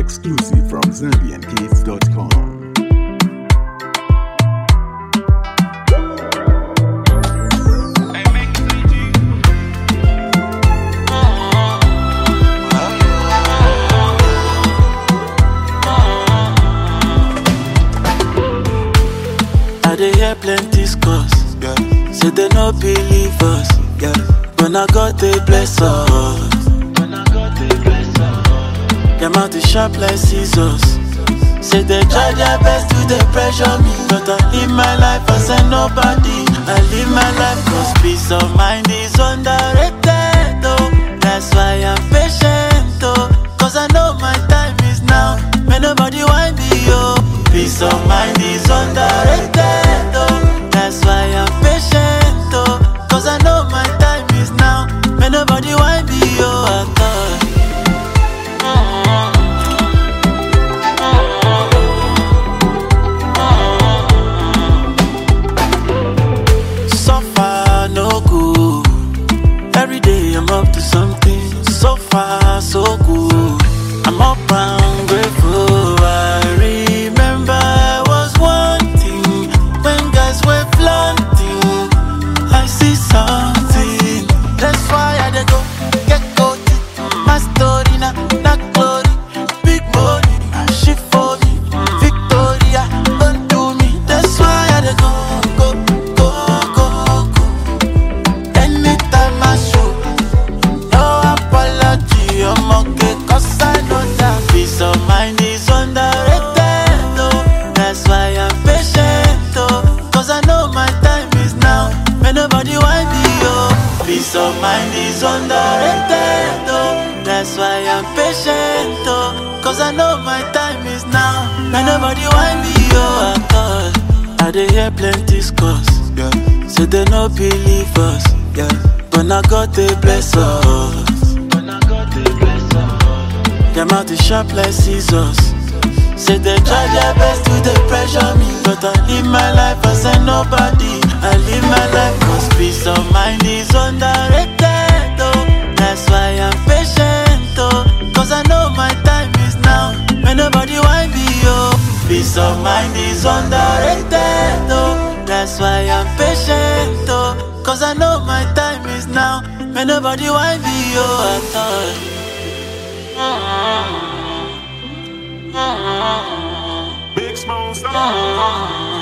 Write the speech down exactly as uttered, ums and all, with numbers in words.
Exclusive from Zambian Kids dot com. I dey hear plenty scores, yeah. Say they no believe us, yeah. When I got they bless us, when I got they bless us. Them out the sharp like scissors. Say they try their best to they pressure me, but I live my life as a nobody. I live my life cause peace of mind is underrated, oh. That's why I'm patient, oh. Cause I know my time is now. May nobody want me, oh. Peace of mind is underrated, oh. That's why I'm patient, oh. Cause I know my time is now. May nobody want me, oh, I thought. So far, no good. Every day I'm up to something. So far, so good. I'm up and grateful. I remember I was wanting when guys were flaunting. I see something. That's why I dey go get gold. My story now, not glory. Big money, she for me. Victoria, don't do me. That's why I dey go, go, go, go, go. Anytime I show, no apology. I'm okay, cause I know that peace of mind is underrated, oh. That's why I'm patient, oh. Cause I know my time is now. May nobody want me, oh. Peace of mind is underrated, oh. That's why I'm patient, oh. Cause I know my time is now. May nobody want me, oh. I thought I dey hear plenty scores, yeah. Say they no believe us, yeah. When I got they bless us, when I got they bless us. Them out the sharp like scissors. Say they try their best to they pressure me, but I live my life as a nobody. I live my life cause peace of mind is underrated, oh. That's why I'm patient, oh. Cause I know my time is now. May nobody want me, oh. Peace of mind is underrated, oh. That's why I'm patient, oh. Cause I know my time is now. May nobody want me, oh. I thought. Big Smoke Star.